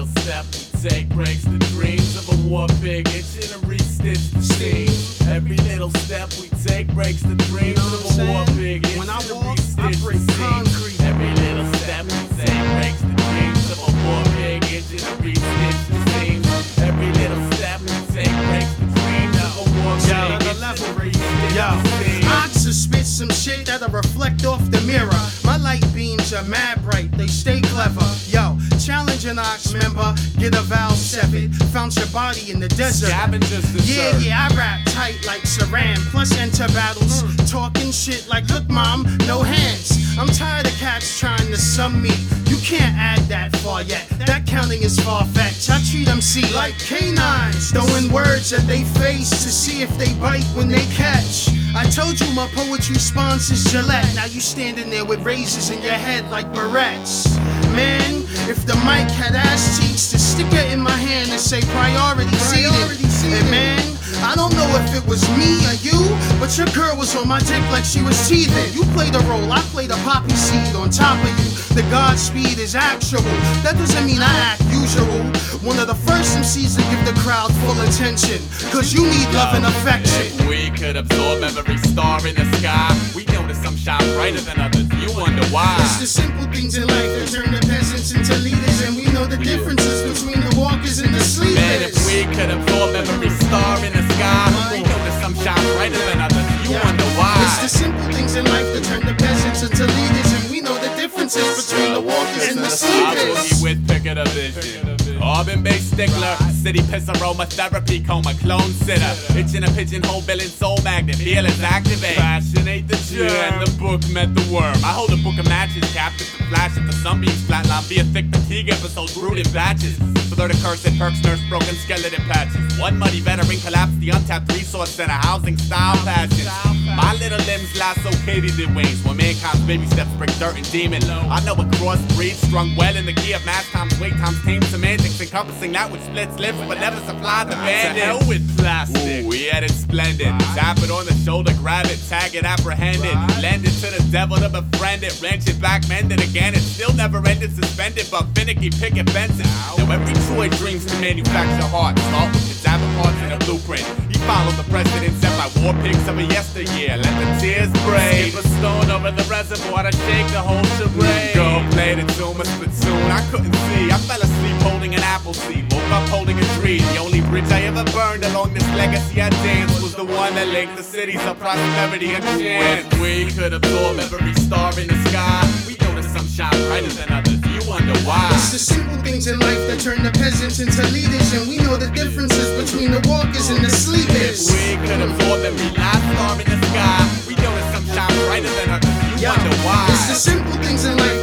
step we take breaks the dreams of a war pig, itching to re-stitch the seams. Every little step we take breaks the dreams of a war pig, itching to re-stitch the seams. Every little step we take breaks the dreams of a war pig, itching to re-stitch the seams. Every little step we take breaks the dreams of a war pig, itching to re-stitch the seams. I spit some shit that'll reflect off the mirror. My light beams are mad bright, they stay clever. Yo, challenge an ox member, get a vowel severed. Found your body in the desert. Yeah, I rap tight like Saran, plus enter battles. Talking shit like, look mom, no hands. I'm tired of cats trying to sum me. You can't add that far yet, that counting is far-fetched. I treat MC like canines, throwing words at they face to see if they bite when they catch. I told you my poetry sponsors Gillette. Now you standing there with razors in your head like barrettes. Man, if the mic had ass cheeks, to stick it in my hand and say priority seated. And man, I don't know if it was me or you, but your girl was on my dick like she was teething. You played a role, I played a poppy seed on top of you. The Godspeed is actual, that doesn't mean I act usual. One of the first MCs to give the crowd full attention, cause you need love and affection. If we could absorb every star in the sky, we notice some shine brighter than others, you wonder why. It's the simple things in life that turn the peasants into leaders, and we know the differences between the walkers and the sleepers. Man, if we could absorb every star in the sky, we notice some shine brighter than others, you wonder why. It's the simple things in life that turn the peasants into leaders, and we know the differences between the walkers and the sleepers. I boogie with pick of the vision. Carbon-based stickler, city piss aromatherapy, coma clone sitter. Itching a pigeonhole, villain soul magnet, feelings activate. Fascinate the germ, and the book met the worm. I hold a book of matches, captive the flash of the sunbeams, flatline via thick fatigue episodes, brewed in batches. Further the curse that perks nurse broken skeleton patches. One muddy veteran collapsed the untapped resource center, housing style passions. My little limbs lasso Katie did wings, when mankind's baby steps break dirt and demon. I know a crossbreed strung well in the key of mass times weight times team semantics, encompassing that which splits lips but never supplied the bandit. To hell with plastic, we had it splendid. Tap it on the shoulder, grab it, tag it, apprehend it. Lend it to the devil to befriend it, wrench it back, mend it again. It still never ended, suspended, but finicky picket fences. Now every Troy dreams to manufacture hearts, start with cadaver parts in a blueprint. He followed the precedent set by war pigs of a yesteryear. Let the tears break. Skip a stone over the reservoir to shake the whole charade. Go play the tune, a spittoon. I couldn't see. I fell asleep holding an apple seed. Woke up holding a tree. The only bridge I ever burned along this legacy I danced was the one that linked the cities of prosperity and chance. If we could absorb every star in the sky, we notice some shine brighter than others. You wonder why. It's the simple things in life that turn the peasants into leaders, and we know the differences between the walkers and the sleepers. If we could absorb every last star in the sky, we notice some shine brighter than others. You wonder why. It's the simple things in life